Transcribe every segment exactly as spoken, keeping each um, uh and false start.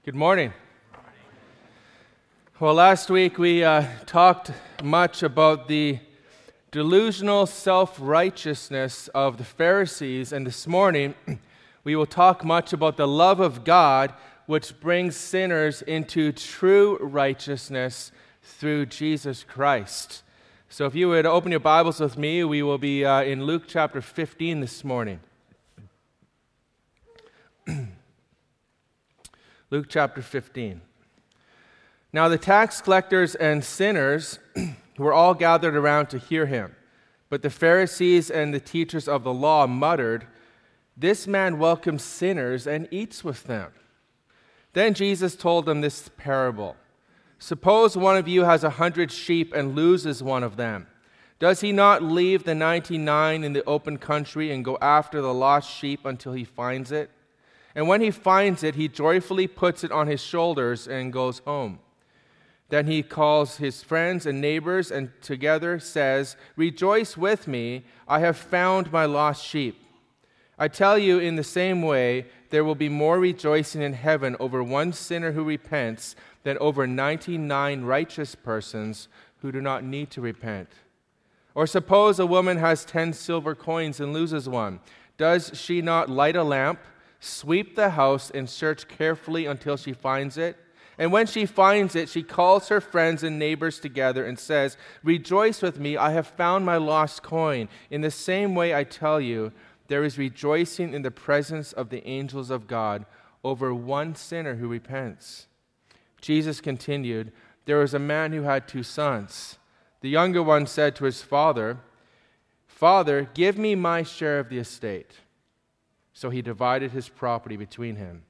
Good morning. Well, last week we uh, talked much about the delusional self-righteousness of the Pharisees, and this morning we will talk much about the love of God which brings sinners into true righteousness through Jesus Christ. So if you would open your Bibles with me, we will be uh, in Luke chapter fifteen this morning. Luke chapter fifteen. Now the tax collectors and sinners were all gathered around to hear him. But the Pharisees and the teachers of the law muttered, "This man welcomes sinners and eats with them." Then Jesus told them this parable. "Suppose one of you has a hundred sheep and loses one of them. Does he not leave the ninety-nine in the open country and go after the lost sheep until he finds it? And when he finds it, he joyfully puts it on his shoulders and goes home. Then he calls his friends and neighbors and together says, 'Rejoice with me, I have found my lost sheep.' I tell you, in the same way, there will be more rejoicing in heaven over one sinner who repents than over ninety-nine righteous persons who do not need to repent. Or suppose a woman has ten silver coins and loses one. Does she not light a lamp, sweep the house, and search carefully until she finds it? And when she finds it, she calls her friends and neighbors together and says, 'Rejoice with me, I have found my lost coin.' In the same way, I tell you, there is rejoicing in the presence of the angels of God over one sinner who repents." Jesus continued, "There was a man who had two sons. The younger one said to his father, 'Father, give me my share of the estate.' So he divided his property between him.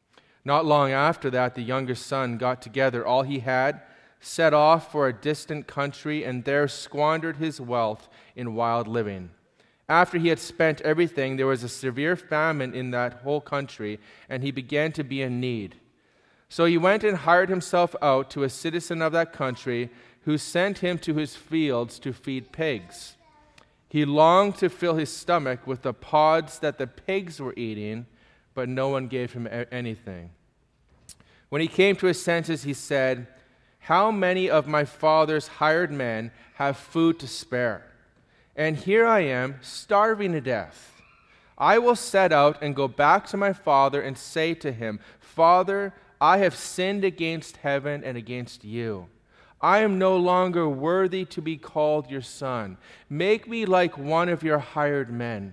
Not long after that, the younger son got together all he had, set off for a distant country, and there squandered his wealth in wild living. After he had spent everything, there was a severe famine in that whole country, and he began to be in need. So he went and hired himself out to a citizen of that country, who sent him to his fields to feed pigs. He longed to fill his stomach with the pods that the pigs were eating, but no one gave him anything. When he came to his senses, he said, 'How many of my father's hired men have food to spare? And here I am, starving to death. I will set out and go back to my father and say to him, Father, I have sinned against heaven and against you. I am no longer worthy to be called your son. Make me like one of your hired men.'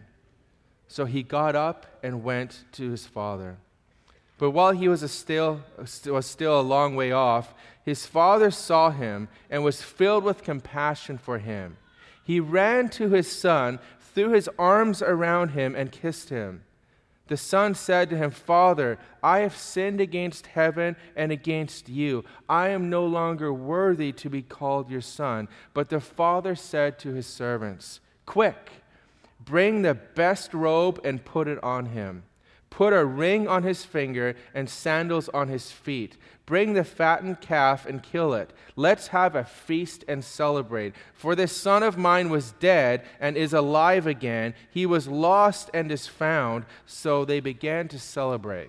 So he got up and went to his father. But while he was still, was still a long way off, his father saw him and was filled with compassion for him. He ran to his son, threw his arms around him, and kissed him. The son said to him, 'Father, I have sinned against heaven and against you. I am no longer worthy to be called your son.' But the father said to his servants, 'Quick, bring the best robe and put it on him. Put a ring on his finger and sandals on his feet. Bring the fattened calf and kill it. Let's have a feast and celebrate. For this son of mine was dead and is alive again. He was lost and is found.' So they began to celebrate.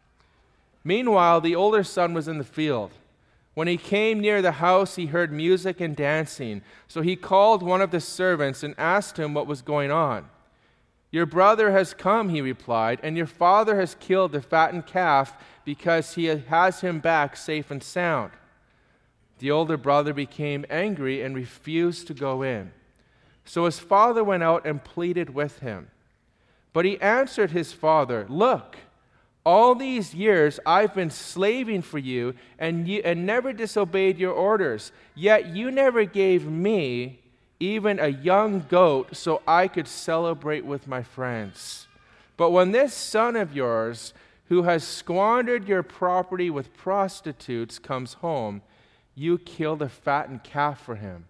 Meanwhile, the older son was in the field. When he came near the house, he heard music and dancing. So he called one of the servants and asked him what was going on. 'Your brother has come,' he replied, 'and your father has killed the fattened calf because he has him back safe and sound.' The older brother became angry and refused to go in. So his father went out and pleaded with him. But he answered his father, 'Look, all these years I've been slaving for you and, you and never disobeyed your orders, yet you never gave me even a young goat so I could celebrate with my friends. But when this son of yours, who has squandered your property with prostitutes, comes home, you killed a fattened calf for him.'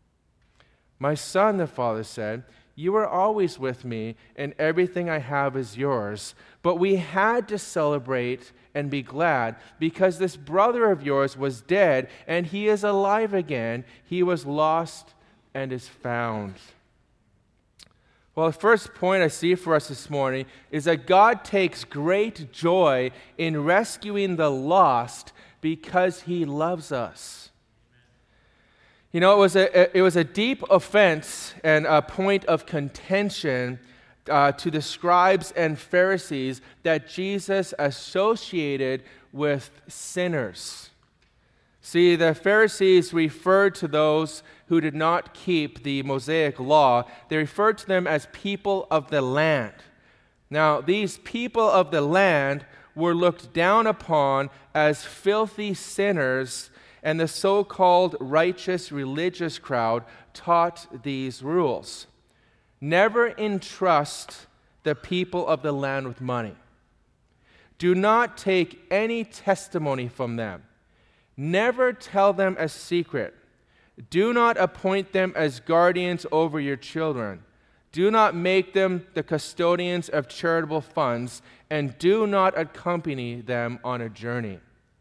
'My son,' the father said, 'you are always with me, and everything I have is yours. But we had to celebrate and be glad, because this brother of yours was dead, and he is alive again. He was lost and is found.' Well, the first point I see for us this morning is that God takes great joy in rescuing the lost because he loves us. You know, it was a, it was a deep offense and a point of contention uh, to the scribes and Pharisees that Jesus associated with sinners. See, the Pharisees referred to those who did not keep the Mosaic law. They referred to them as people of the land. Now, these people of the land were looked down upon as filthy sinners, and the so-called righteous religious crowd taught these rules. Never entrust the people of the land with money. Do not take any testimony from them. Never tell them a secret. Do not appoint them as guardians over your children. Do not make them the custodians of charitable funds, and do not accompany them on a journey.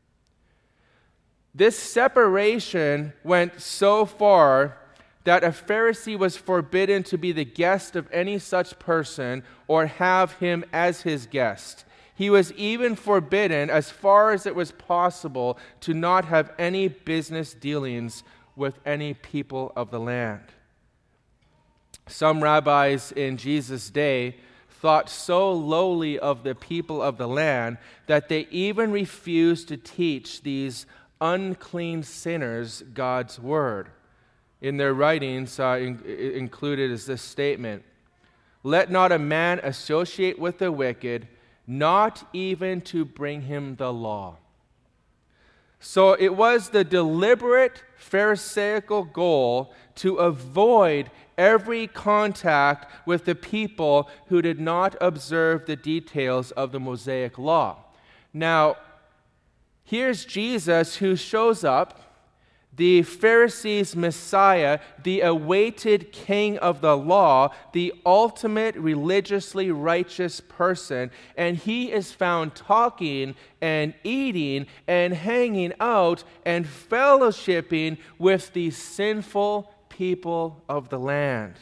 This separation went so far that a Pharisee was forbidden to be the guest of any such person or have him as his guest. He was even forbidden, as far as it was possible, to not have any business dealings with any people of the land. Some rabbis in Jesus' day thought so lowly of the people of the land that they even refused to teach these unclean sinners God's word. In their writings, uh, in, included is this statement: "Let not a man associate with the wicked, not even to bring him the law." So it was the deliberate Pharisaical goal to avoid every contact with the people who did not observe the details of the Mosaic law. Now, here's Jesus who shows up, the Pharisees' Messiah, the awaited king of the law, the ultimate religiously righteous person, and he is found talking and eating and hanging out and fellowshipping with the sinful people of the land.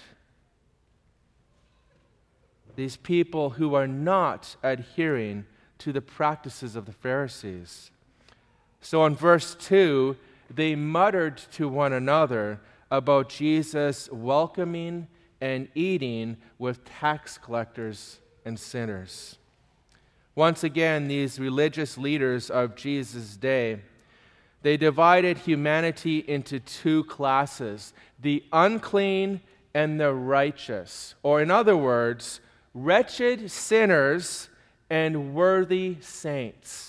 These people who are not adhering to the practices of the Pharisees. So in verse two, they muttered to one another about Jesus welcoming and eating with tax collectors and sinners. Once again, these religious leaders of Jesus' day, they divided humanity into two classes, the unclean and the righteous. Or in other words, wretched sinners and worthy saints.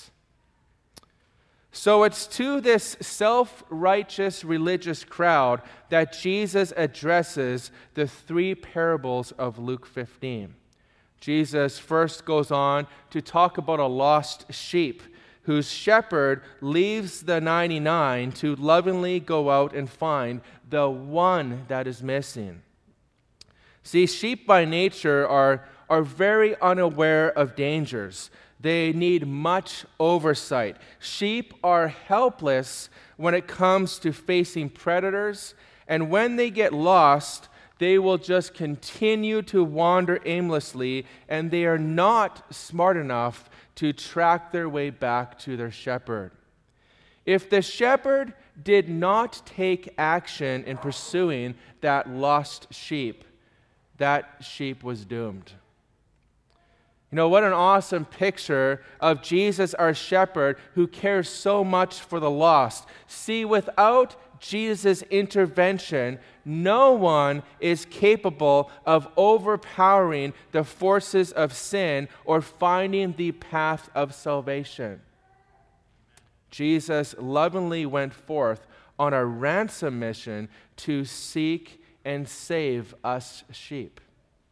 So it's to this self-righteous religious crowd that Jesus addresses the three parables of Luke fifteen. Jesus first goes on to talk about a lost sheep whose shepherd leaves the ninety-nine to lovingly go out and find the one that is missing. See, sheep by nature are, are very unaware of dangers. They need much oversight. Sheep are helpless when it comes to facing predators, and when they get lost, they will just continue to wander aimlessly, and they are not smart enough to track their way back to their shepherd. If the shepherd did not take action in pursuing that lost sheep, that sheep was doomed. You know, what an awesome picture of Jesus, our shepherd, who cares so much for the lost. See, without Jesus' intervention, no one is capable of overpowering the forces of sin or finding the path of salvation. Jesus lovingly went forth on a ransom mission to seek and save us sheep.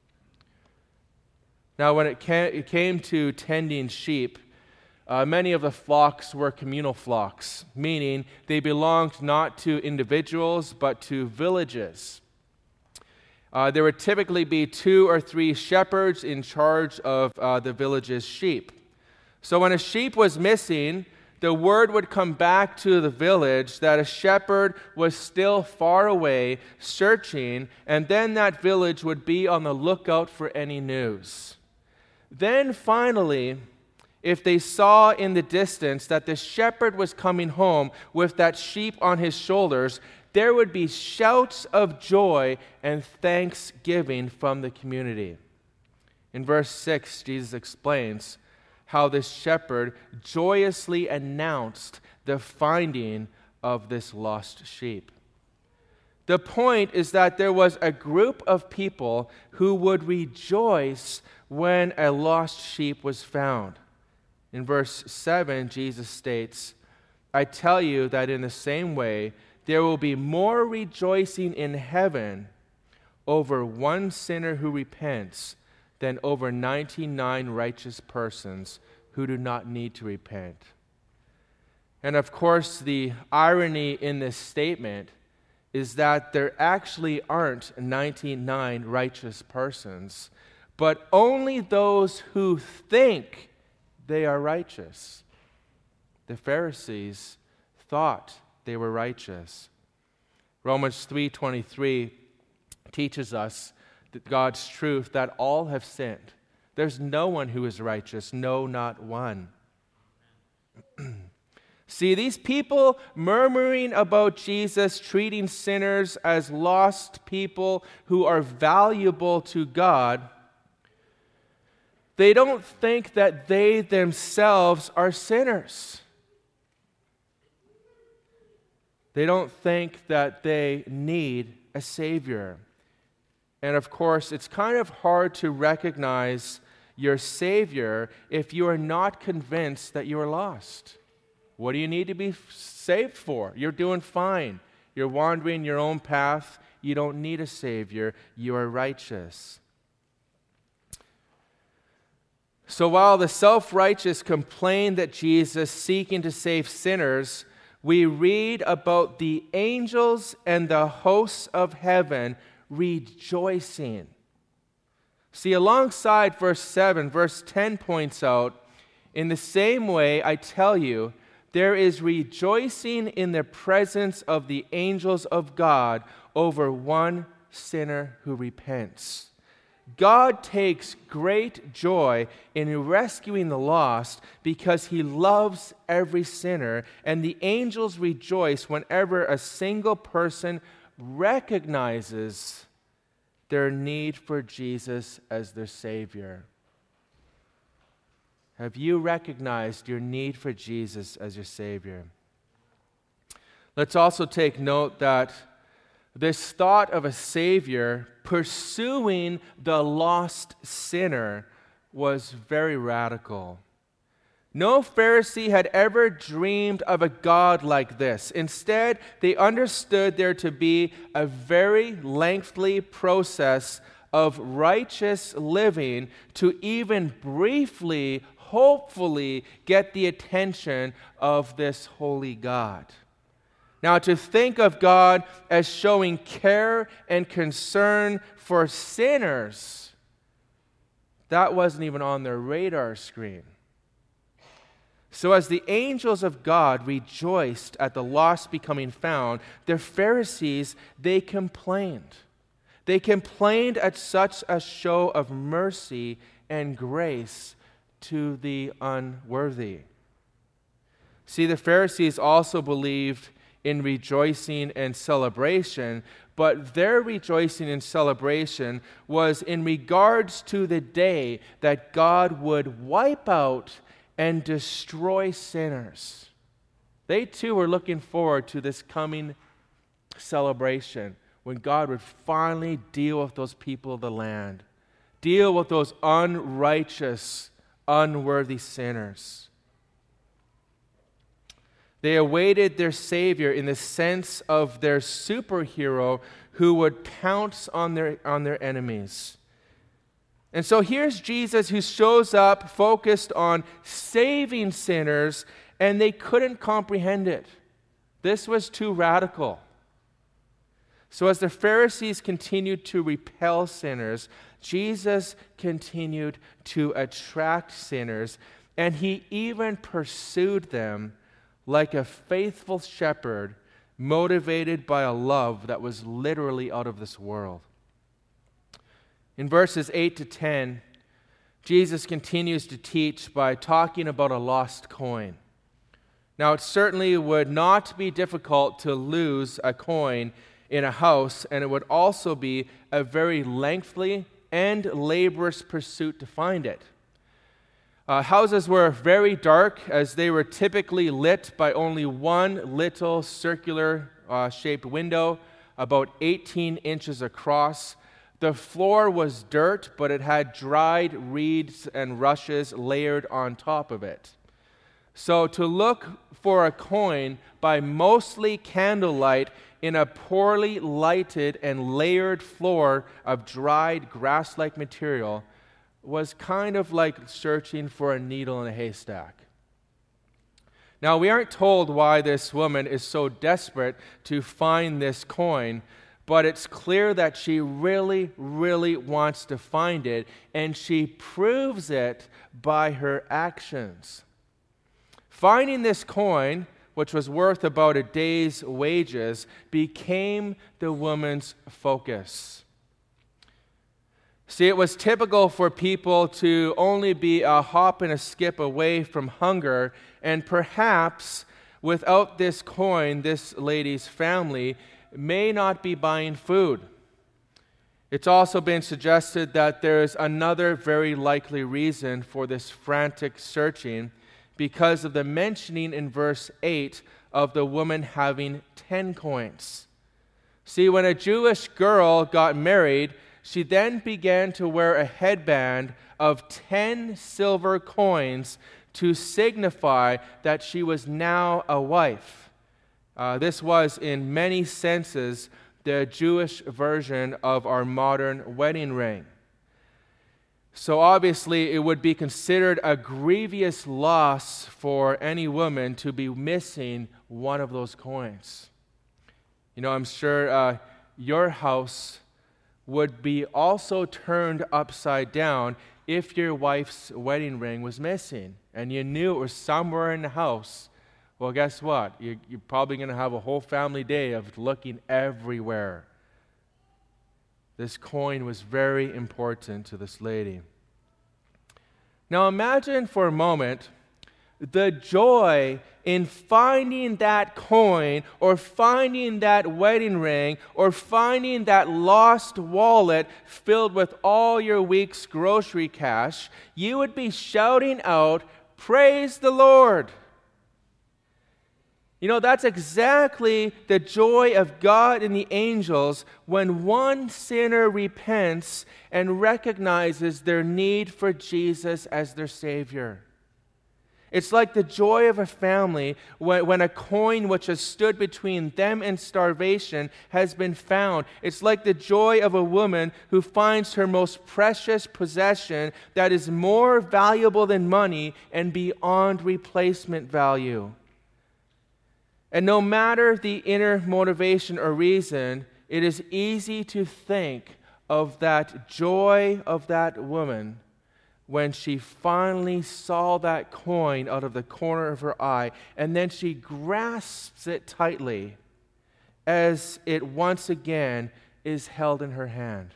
Now, when it came to tending sheep, uh, many of the flocks were communal flocks, meaning they belonged not to individuals, but to villages. Uh, there would typically be two or three shepherds in charge of uh, the village's sheep. So when a sheep was missing, the word would come back to the village that a shepherd was still far away searching, and then that village would be on the lookout for any news. Then finally, if they saw in the distance that the shepherd was coming home with that sheep on his shoulders, there would be shouts of joy and thanksgiving from the community. In verse six, Jesus explains how this shepherd joyously announced the finding of this lost sheep. The point is that there was a group of people who would rejoice when a lost sheep was found. In verse seven, Jesus states, "I tell you that in the same way, there will be more rejoicing in heaven over one sinner who repents than over ninety-nine righteous persons who do not need to repent." And of course, the irony in this statement is that there actually aren't ninety-nine righteous persons, but only those who think they are righteous. The Pharisees thought they were righteous. Romans three twenty-three teaches us that God's truth, that all have sinned. There's no one who is righteous, no, not one. See, these people murmuring about Jesus treating sinners as lost people who are valuable to God, they don't think that they themselves are sinners. They don't think that they need a Savior. And of course, it's kind of hard to recognize your Savior if you are not convinced that you are lost. What do you need to be saved for? You're doing fine. You're wandering your own path. You don't need a Savior. You are righteous. So while the self-righteous complain that Jesus seeking to save sinners, we read about the angels and the hosts of heaven rejoicing. See, alongside verse seven, verse ten points out, "In the same way, I tell you, there is rejoicing in the presence of the angels of God over one sinner who repents." God takes great joy in rescuing the lost because he loves every sinner, and the angels rejoice whenever a single person recognizes their need for Jesus as their Savior. Have you recognized your need for Jesus as your Savior? Let's also take note that this thought of a Savior pursuing the lost sinner was very radical. No Pharisee had ever dreamed of a God like this. Instead, they understood there to be a very lengthy process of righteous living to even briefly, hopefully, get the attention of this holy God. Now, to think of God as showing care and concern for sinners, that wasn't even on their radar screen. So as the angels of God rejoiced at the lost becoming found, the Pharisees, they complained. They complained at such a show of mercy and grace to the unworthy. See, the Pharisees also believed in rejoicing and celebration, but their rejoicing and celebration was in regards to the day that God would wipe out and destroy sinners. They too were looking forward to this coming celebration when God would finally deal with those people of the land, deal with those unrighteous, unworthy sinners. They awaited their Savior in the sense of their superhero who would pounce on their, on their enemies. And so here's Jesus who shows up focused on saving sinners, and they couldn't comprehend it. This was too radical. So as the Pharisees continued to repel sinners, Jesus continued to attract sinners, and he even pursued them like a faithful shepherd, motivated by a love that was literally out of this world. In verses eight to ten, Jesus continues to teach by talking about a lost coin. Now, it certainly would not be difficult to lose a coin in a house, and it would also be a very lengthy and laborious pursuit to find it. Uh, houses were very dark, as they were typically lit by only one little circular uh, shaped window, about eighteen inches across. The floor was dirt, but it had dried reeds and rushes layered on top of it. So to look for a coin by mostly candlelight in a poorly lighted and layered floor of dried grass-like material was kind of like searching for a needle in a haystack. Now, we aren't told why this woman is so desperate to find this coin, but it's clear that she really, really wants to find it, and she proves it by her actions. Finding this coin, which was worth about a day's wages, became the woman's focus. See, it was typical for people to only be a hop and a skip away from hunger, and perhaps without this coin, this lady's family may not be buying food. It's also been suggested that there is another very likely reason for this frantic searching, because of the mentioning in verse eight of the woman having ten coins. See, when a Jewish girl got married, she then began to wear a headband of ten silver coins to signify that she was now a wife. Uh, this was, in many senses, the Jewish version of our modern wedding ring. So obviously, it would be considered a grievous loss for any woman to be missing one of those coins. You know, I'm sure uh, your house would be also turned upside down if your wife's wedding ring was missing and you knew it was somewhere in the house. Well, guess what? You, you're probably going to have a whole family day of looking everywhere. This coin was very important to this lady. Now imagine for a moment the joy in finding that coin, or finding that wedding ring, or finding that lost wallet filled with all your week's grocery cash. You would be shouting out, "Praise the Lord!" You know, that's exactly the joy of God and the angels when one sinner repents and recognizes their need for Jesus as their Savior. It's like the joy of a family when, when a coin which has stood between them and starvation has been found. It's like the joy of a woman who finds her most precious possession that is more valuable than money and beyond replacement value. And no matter the inner motivation or reason, it is easy to think of that joy of that woman when she finally saw that coin out of the corner of her eye, and then she grasps it tightly as it once again is held in her hand.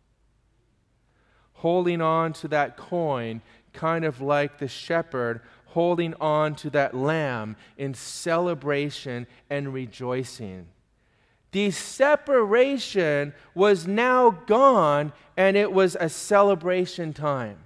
Holding on to that coin, kind of like the shepherd holding on to that lamb in celebration and rejoicing. The separation was now gone, and it was a celebration time.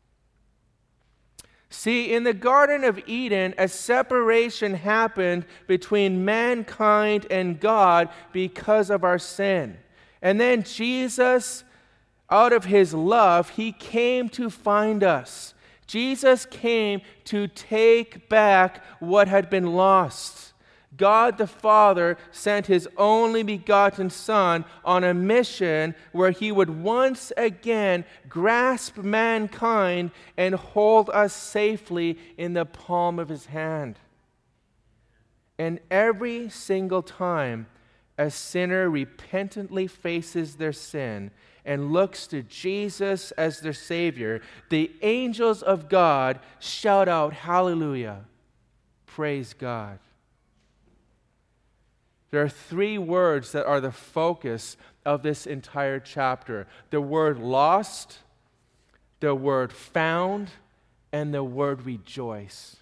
See, in the Garden of Eden, a separation happened between mankind and God because of our sin. And then Jesus, out of his love, he came to find us. Jesus came to take back what had been lost. God the Father sent his only begotten Son on a mission where he would once again grasp mankind and hold us safely in the palm of his hand. And every single time a sinner repentantly faces their sin and looks to Jesus as their Savior, the angels of God shout out, "Hallelujah! Praise God!" There are three words that are the focus of this entire chapter. The word lost, the word found, and the word rejoice.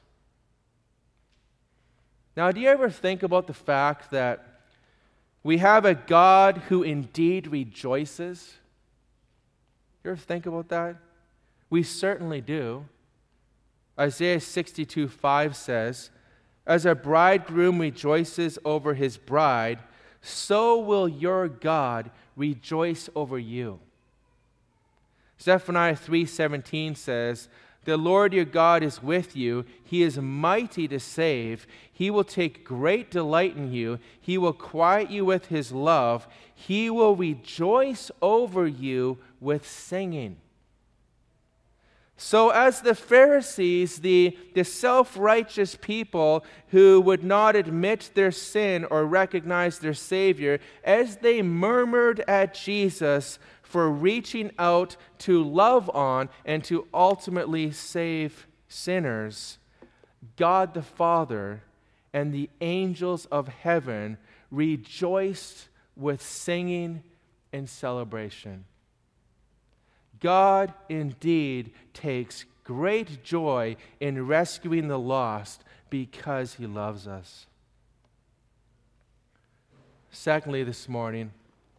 Now, do you ever think about the fact that we have a God who indeed rejoices? You ever think about that? We certainly do. Isaiah sixty-two five says, "As a bridegroom rejoices over his bride, so will your God rejoice over you." Zephaniah three seventeen says, "The Lord your God is with you. He is mighty to save. He will take great delight in you. He will quiet you with his love. He will rejoice over you with singing." So as the Pharisees, the, the self-righteous people who would not admit their sin or recognize their Savior, as they murmured at Jesus for reaching out to love on and to ultimately save sinners, God the Father and the angels of heaven rejoiced with singing and celebration. God indeed takes great joy in rescuing the lost because he loves us. Secondly, this morning,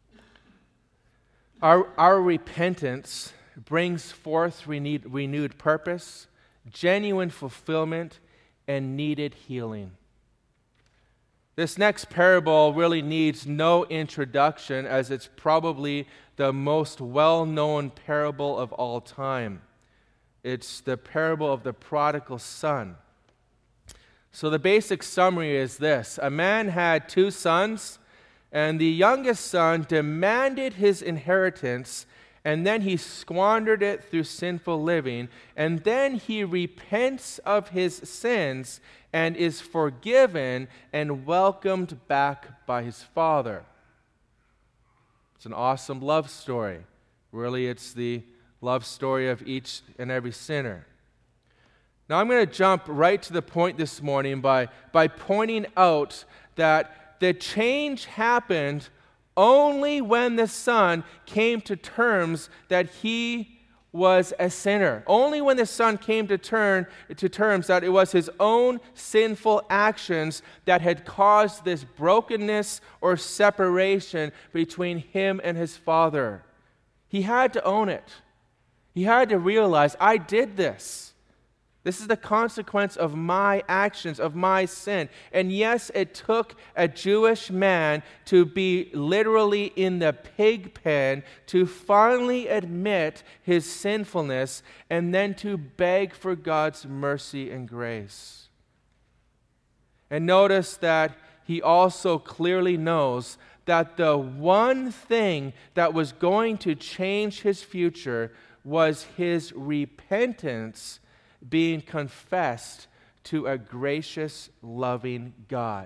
our, our repentance brings forth renewed, renewed purpose, genuine fulfillment, and needed healing. This next parable really needs no introduction, as it's probably the most well-known parable of all time. It's the parable of the prodigal son. So the basic summary is this: a man had two sons, and the youngest son demanded his inheritance, and then he squandered it through sinful living, and then he repents of his sins and is forgiven and welcomed back by his father. It's an awesome love story. Really, it's the love story of each and every sinner. Now, I'm going to jump right to the point this morning by, by pointing out that the change happened only when the son came to terms that he was a sinner. Only when the son came to turn to terms that it was his own sinful actions that had caused this brokenness or separation between him and his father. He had to own it. He had to realize, I did this. This is the consequence of my actions, of my sin. And yes, it took a Jewish man to be literally in the pig pen to finally admit his sinfulness and then to beg for God's mercy and grace. And notice that he also clearly knows that the one thing that was going to change his future was his repentance being confessed to a gracious, loving God.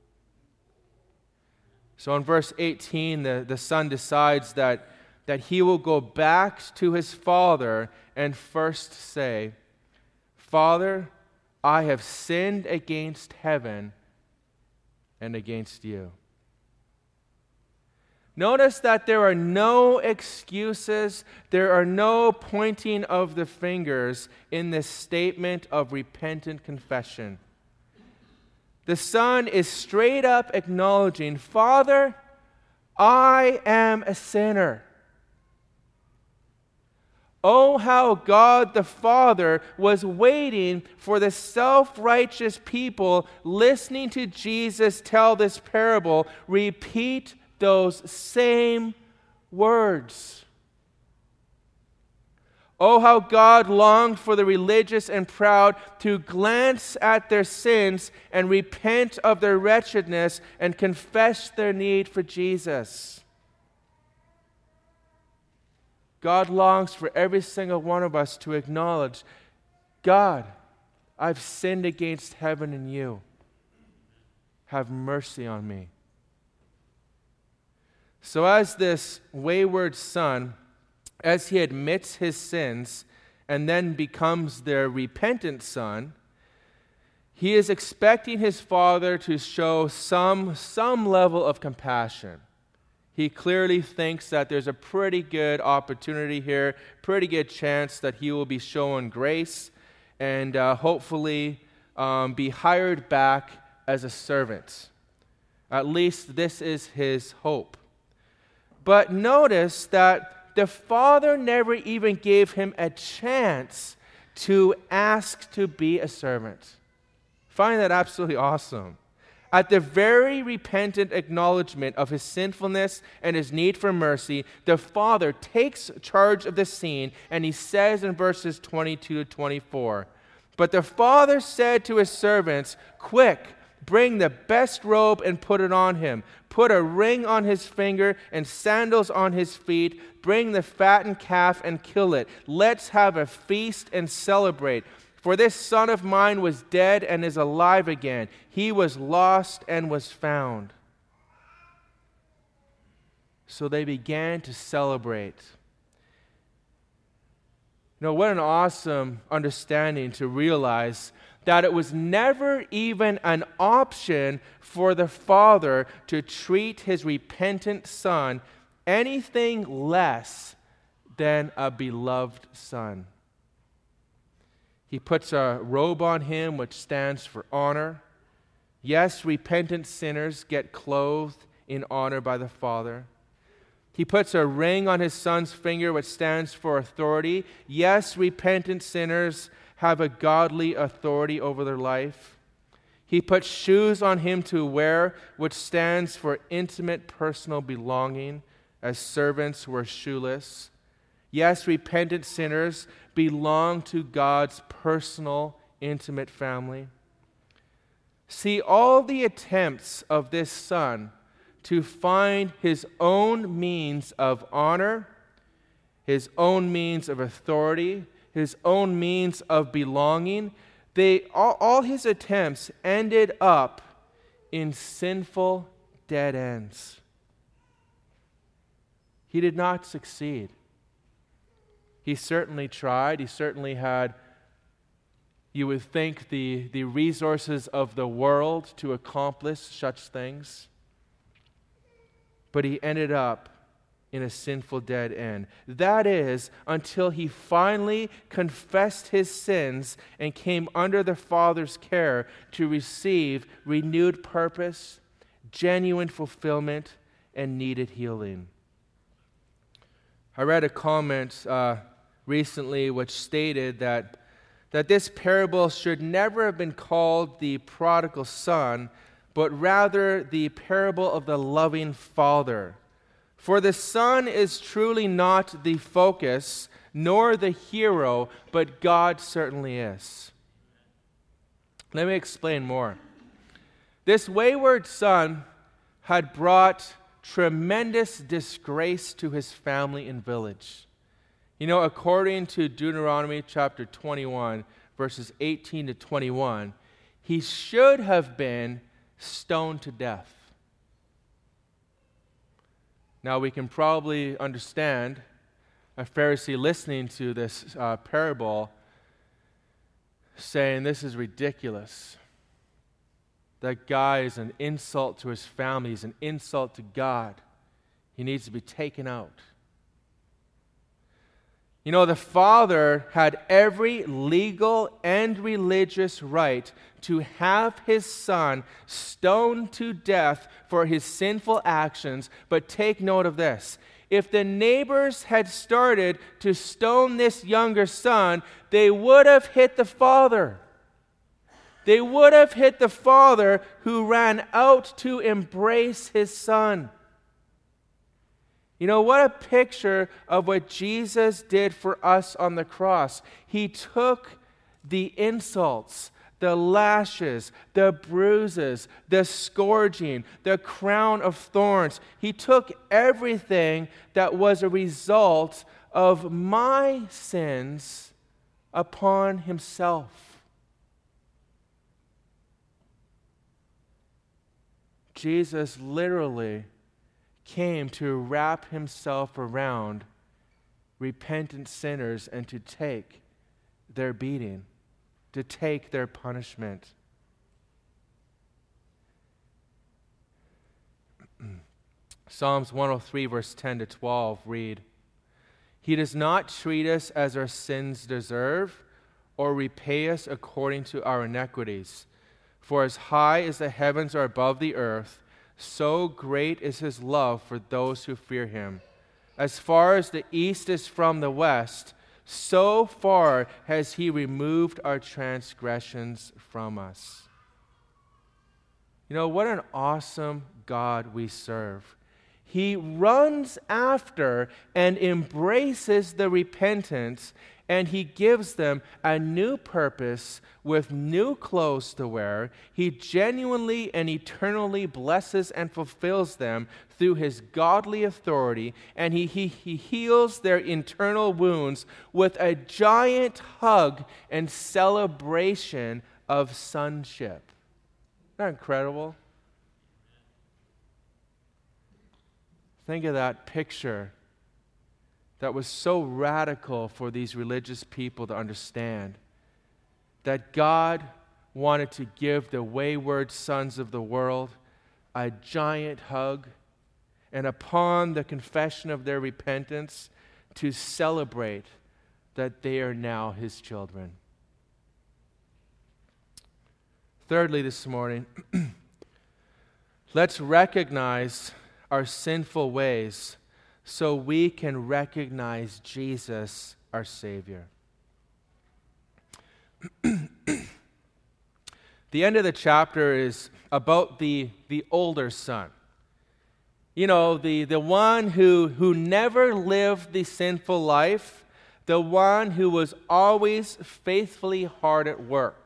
So in verse eighteen, the, the son decides that, that he will go back to his father and first say, "Father, I have sinned against heaven and against you." Notice that there are no excuses, there are no pointing of the fingers in this statement of repentant confession. The son is straight up acknowledging, "Father, I am a sinner." Oh, how God the Father was waiting for the self-righteous people listening to Jesus tell this parable repeat those same words. Oh, how God longed for the religious and proud to glance at their sins and repent of their wretchedness and confess their need for Jesus. God longs for every single one of us to acknowledge, God, I've sinned against heaven and you. Have mercy on me. So as this wayward son, as he admits his sins and then becomes their repentant son, He is expecting his father to show some, some level of compassion. He clearly thinks that there's a pretty good opportunity here, pretty good chance that he will be shown grace and uh, hopefully um, be hired back as a servant. At least this is his hope. But notice that the father never even gave him a chance to ask to be a servant. Find that absolutely awesome. At the very repentant acknowledgement of his sinfulness and his need for mercy, the father takes charge of the scene, and he says in verses twenty-two to twenty-four, "But the father said to his servants, 'Quick, bring the best robe and put it on him. Put a ring on his finger and sandals on his feet. Bring the fattened calf and kill it. Let's have a feast and celebrate. For this son of mine was dead and is alive again. He was lost and was found.'" So they began to celebrate. You know, what an awesome understanding to realize that it was never even an option for the father to treat his repentant son anything less than a beloved son. He puts a robe on him which stands for honor. Yes, repentant sinners get clothed in honor by the Father. He puts a ring on his son's finger which stands for authority. Yes, repentant sinners have a godly authority over their life. He puts shoes on him to wear, which stands for intimate personal belonging, as servants were shoeless. Yes, repentant sinners belong to God's personal, intimate family. See, all the attempts of this son to find his own means of honor, his own means of authority, his own means of belonging, they all, all his attempts ended up in sinful dead ends. He did not succeed. He certainly tried. He certainly had, you would think, the, the resources of the world to accomplish such things. But he ended up in a sinful dead end. That is, until he finally confessed his sins and came under the Father's care to receive renewed purpose, genuine fulfillment, and needed healing. I read a comment uh, recently which stated that, that this parable should never have been called the prodigal son, but rather the parable of the loving father. For the son is truly not the focus, nor the hero, but God certainly is. Let me explain more. This wayward son had brought tremendous disgrace to his family and village. You know, according to Deuteronomy chapter twenty-one, verses eighteen to twenty-one, he should have been stoned to death. Now, we can probably understand a Pharisee listening to this uh, parable saying, this is ridiculous. That guy is an insult to his family. He's an insult to God. He needs to be taken out. You know, the father had every legal and religious right to have his son stoned to death for his sinful actions, but take note of this. If the neighbors had started to stone this younger son, they would have hit the father. They would have hit the father who ran out to embrace his son. You know, what a picture of what Jesus did for us on the cross. He took the insults, the lashes, the bruises, the scourging, the crown of thorns. He took everything that was a result of my sins upon himself. Jesus literally came to wrap himself around repentant sinners and to take their beating, to take their punishment. Psalms one oh three, verse ten to twelve read, He does not treat us as our sins deserve, or repay us according to our iniquities. For as high as the heavens are above the earth, so great is His love for those who fear Him. As far as the east is from the west, so far has He removed our transgressions from us. You know, what an awesome God we serve. He runs after and embraces the repentance, and He gives them a new purpose with new clothes to wear. He genuinely and eternally blesses and fulfills them through His godly authority, and He, he, he heals their internal wounds with a giant hug and celebration of sonship. Isn't that incredible? Think of that picture that was so radical for these religious people to understand. That God wanted to give the wayward sons of the world a giant hug, and upon the confession of their repentance, to celebrate that they are now His children. Thirdly, this morning, let's recognize our sinful ways so we can recognize Jesus, our Savior. The end of the chapter is about the, the older son. You know, the, the one who, who never lived the sinful life, the one who was always faithfully hard at work.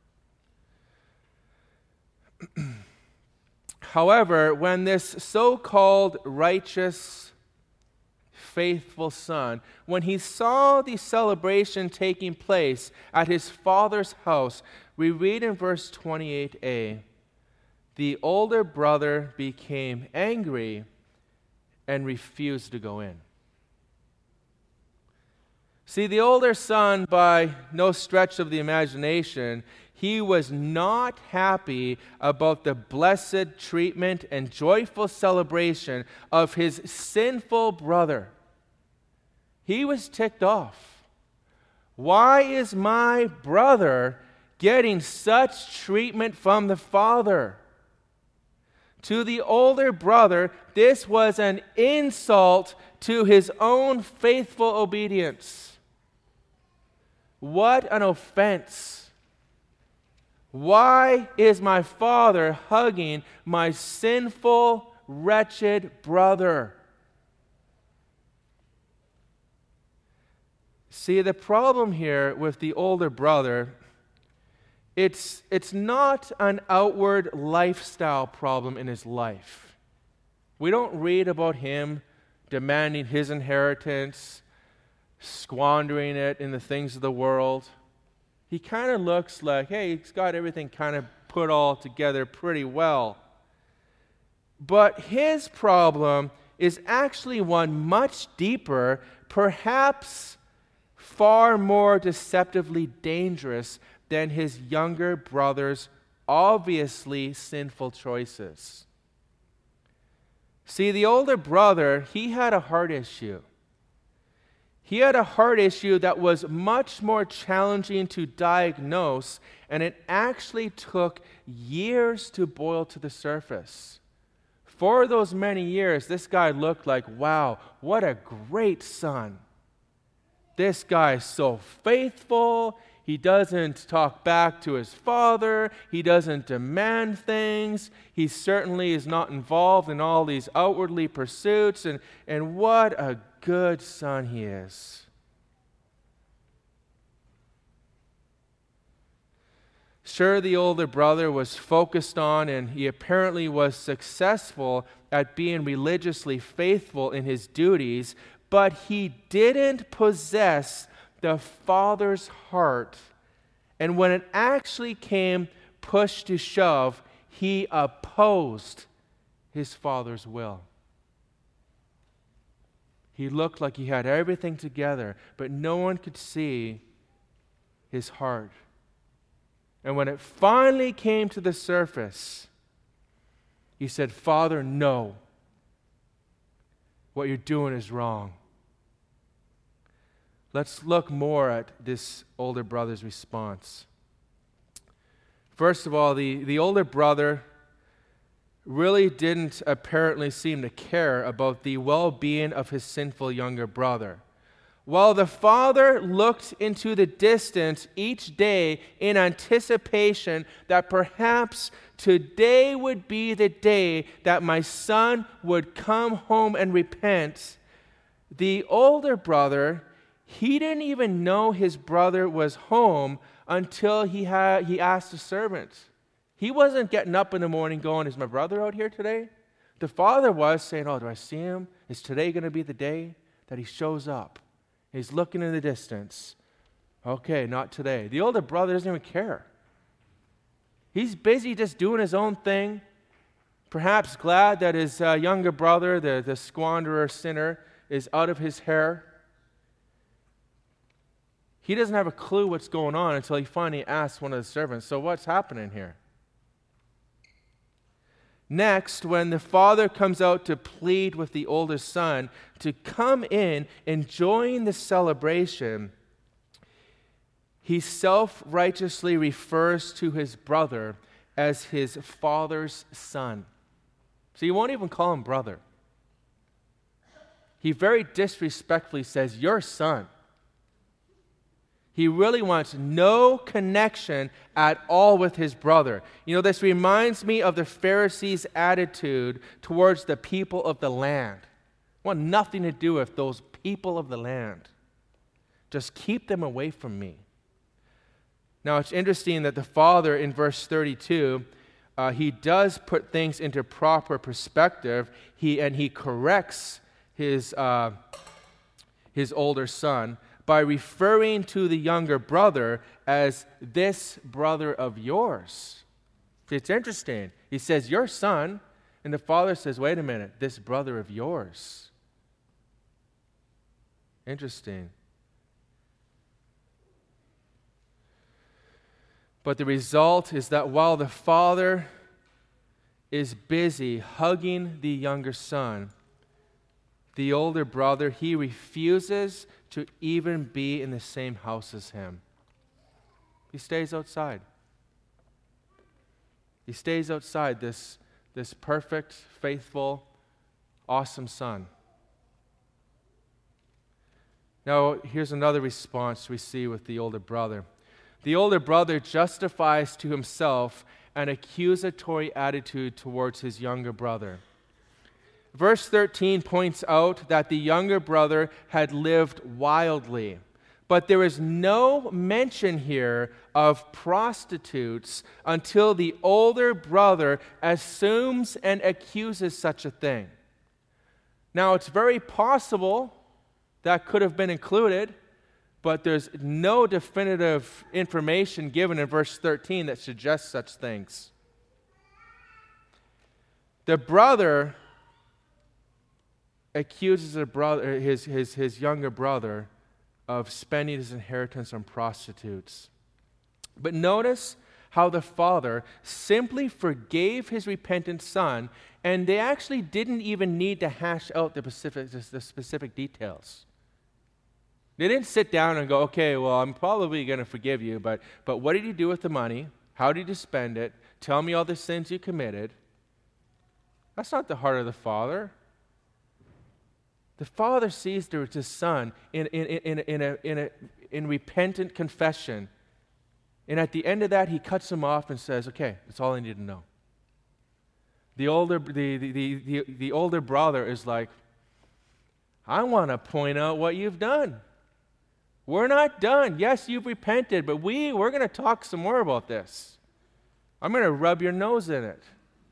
However, when this so-called righteous, faithful son, when he saw the celebration taking place at his father's house, we read in verse twenty-eight a, the older brother became angry and refused to go in. See, the older son, by no stretch of the imagination, he was not happy about the blessed treatment and joyful celebration of his sinful brother. He was ticked off. Why is my brother getting such treatment from the father? To the older brother, this was an insult to his own faithful obedience. What an offense. Why is my father hugging my sinful, wretched brother? See, the problem here with the older brother, it's, it's not an outward lifestyle problem in his life. We don't read about him demanding his inheritance, squandering it in the things of the world. He kind of looks like, hey, he's got everything kind of put all together pretty well. But his problem is actually one much deeper, perhaps far more deceptively dangerous than his younger brother's obviously sinful choices. See, the older brother, he had a heart issue. He had a heart issue that was much more challenging to diagnose, and it actually took years to boil to the surface. For those many years, this guy looked like, wow, what a great son. This guy is so faithful. He doesn't talk back to his father. He doesn't demand things. He certainly is not involved in all these outwardly pursuits. And, and what a good son he is. Sure, the older brother was focused on, and he apparently was successful at being religiously faithful in his duties, but he didn't possess the father's heart. And when it actually came push to shove, he opposed his father's will. He looked like he had everything together, but no one could see his heart. And when it finally came to the surface, he said, "Father, no, What you're doing is wrong. Let's look more at this older brother's response. First of all, the, the older brother really didn't apparently seem to care about the well-being of his sinful younger brother. While the father looked into the distance each day in anticipation that perhaps today would be the day that my son would come home and repent, the older brother, he didn't even know his brother was home until he had he asked the servant. He wasn't getting up in the morning going, is my brother out here today? The father was saying, oh, do I see him? Is today going to be the day that he shows up? He's looking in the distance. Okay, not today. The older brother doesn't even care. He's busy just doing his own thing, perhaps glad that his uh, younger brother, the, the squanderer sinner, is out of his hair. He doesn't have a clue what's going on until he finally asks one of the servants, so what's happening here? Next, when the father comes out to plead with the older son to come in and join the celebration, he self-righteously refers to his brother as his father's son. So he won't even call him brother. He very disrespectfully says, your son. He really wants no connection at all with his brother. You know, this reminds me of the Pharisees' attitude towards the people of the land. I want nothing to do with those people of the land. Just keep them away from me. Now, it's interesting that the father in verse thirty-two, uh, he does put things into proper perspective. He and he corrects his uh, his older son by referring to the younger brother as this brother of yours. It's interesting. He says, your son, and the father says, wait a minute, this brother of yours. Interesting. But the result is that while the father is busy hugging the younger son, the older brother, he refuses to even be in the same house as him. He stays outside. He stays outside, this, this perfect, faithful, awesome son. Now, here's another response we see with the older brother. The older brother justifies to himself an accusatory attitude towards his younger brother. Verse thirteen points out that the younger brother had lived wildly, but there is no mention here of prostitutes until the older brother assumes and accuses such a thing. Now, it's very possible that could have been included, but there's no definitive information given in verse thirteen that suggests such things. The brother accuses a brother, his, his, his younger brother of spending his inheritance on prostitutes. But notice how the father simply forgave his repentant son, and they actually didn't even need to hash out the specific, the specific details. They didn't sit down and go, okay, well, I'm probably going to forgive you, but, but what did you do with the money? How did you spend it? Tell me all the sins you committed. That's not the heart of the father. The father sees there his son in, in, in, in, a, in, a, in repentant confession. And at the end of that, he cuts him off and says, okay, that's all I need to know. The older, the, the, the, the, the older brother is like, I want to point out what you've done. We're not done. Yes, you've repented, but we, we're going to talk some more about this. I'm going to rub your nose in it.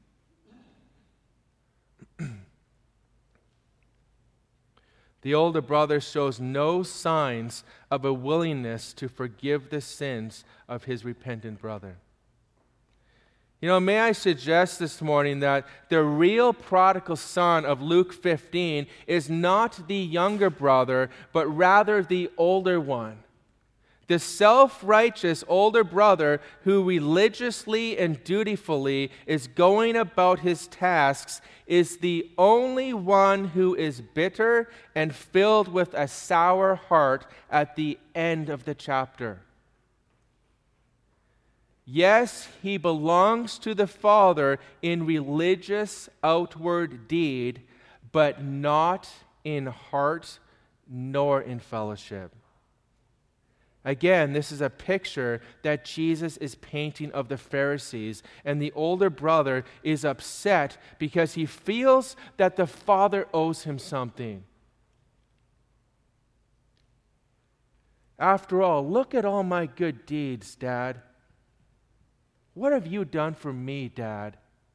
The older brother shows no signs of a willingness to forgive the sins of his repentant brother. You know, may I suggest this morning that the real prodigal son of Luke fifteen is not the younger brother, but rather the older one. The self-righteous older brother who religiously and dutifully is going about his tasks is the only one who is bitter and filled with a sour heart at the end of the chapter. Yes, he belongs to the Father in religious outward deed, but not in heart nor in fellowship. Again, this is a picture that Jesus is painting of the Pharisees, and the older brother is upset because he feels that the Father owes him something. After all, look at all my good deeds, Dad. What have you done for me, Dad?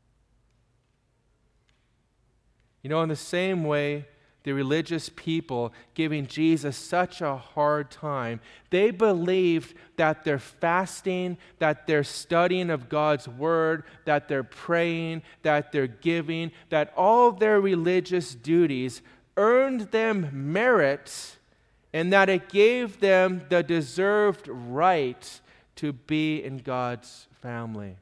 You know, in the same way, the religious people giving Jesus such a hard time, they believed that their fasting, that their studying of God's word, that their praying, that their giving, that all their religious duties earned them merit, and that it gave them the deserved right to be in God's family.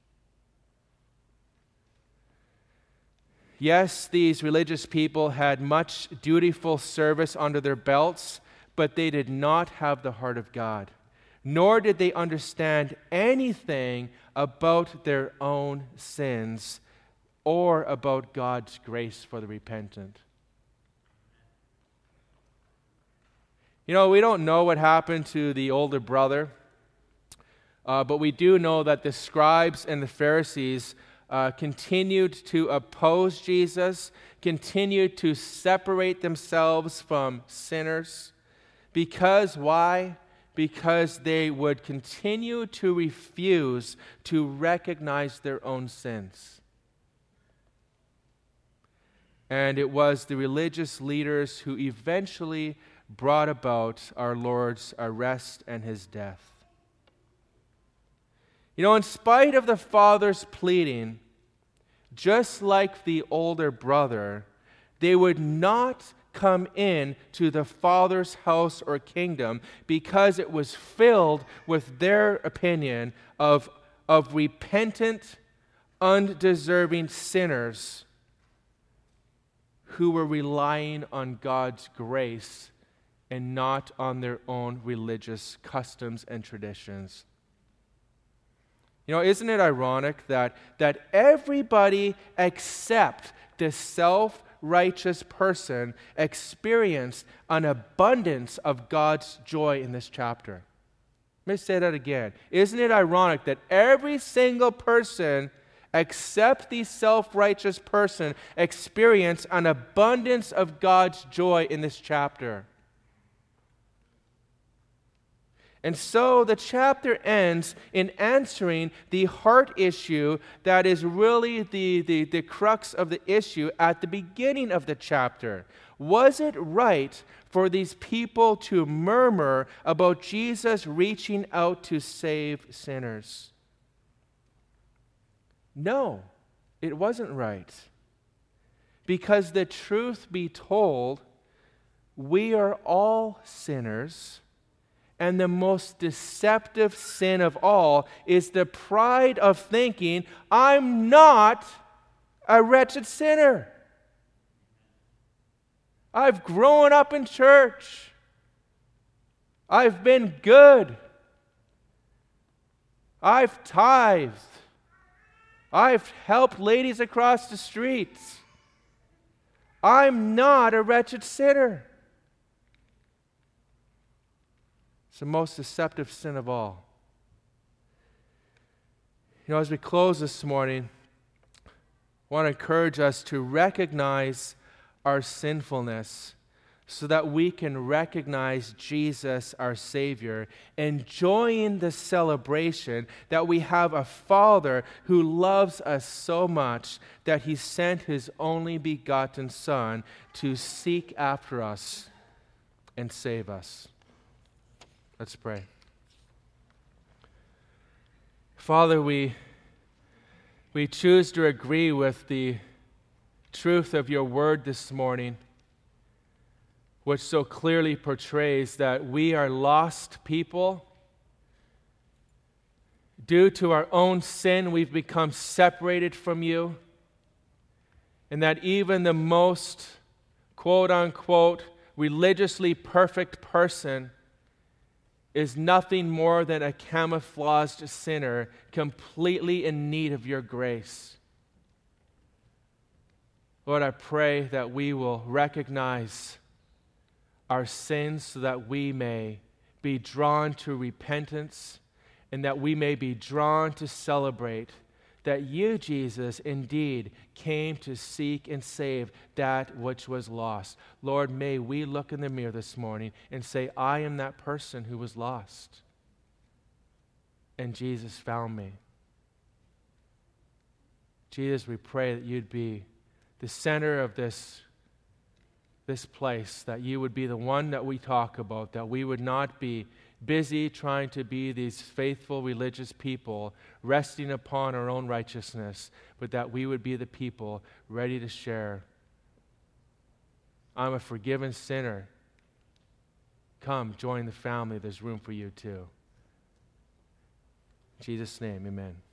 Yes, these religious people had much dutiful service under their belts, but they did not have the heart of God, nor did they understand anything about their own sins or about God's grace for the repentant. You know, we don't know what happened to the older brother, uh, but we do know that the scribes and the Pharisees Uh, continued to oppose Jesus, continued to separate themselves from sinners. Because why? Because they would continue to refuse to recognize their own sins. And it was the religious leaders who eventually brought about our Lord's arrest and his death. You know, in spite of the Father's pleading, just like the older brother, they would not come in to the Father's house or kingdom because it was filled with their opinion of, of repentant, undeserving sinners who were relying on God's grace and not on their own religious customs and traditions. You know, isn't it ironic that, that everybody except the self-righteous person experienced an abundance of God's joy in this chapter? Let me say that again. Isn't it ironic that every single person except the self-righteous person experienced an abundance of God's joy in this chapter? And so the chapter ends in answering the heart issue that is really the, the, the crux of the issue at the beginning of the chapter. Was it right for these people to murmur about Jesus reaching out to save sinners? No, it wasn't right. Because the truth be told, we are all sinners. And the most deceptive sin of all is the pride of thinking, I'm not a wretched sinner. I've grown up in church. I've been good. I've tithed. I've helped ladies across the streets. I'm not a wretched sinner. It's the most deceptive sin of all. You know, as we close this morning, I want to encourage us to recognize our sinfulness so that we can recognize Jesus, our Savior, enjoying the celebration that we have a Father who loves us so much that He sent His only begotten Son to seek after us and save us. Let's pray. Father, we, we choose to agree with the truth of your word this morning. which so clearly portrays that we are lost people. Due to our own sin, we've become separated from you, and that even the most quote-unquote religiously perfect person is nothing more than a camouflaged sinner completely in need of your grace. Lord, I pray that we will recognize our sins so that we may be drawn to repentance and that we may be drawn to celebrate that you, Jesus, indeed came to seek and save that which was lost. Lord, may we look in the mirror this morning and say, I am that person who was lost, and Jesus found me. Jesus, we pray that you'd be the center of this, this place, that you would be the one that we talk about, that we would not be busy trying to be these faithful religious people resting upon our own righteousness, but that we would be the people ready to share. I'm a forgiven sinner. Come, join the family. There's room for you too. In Jesus' name, amen.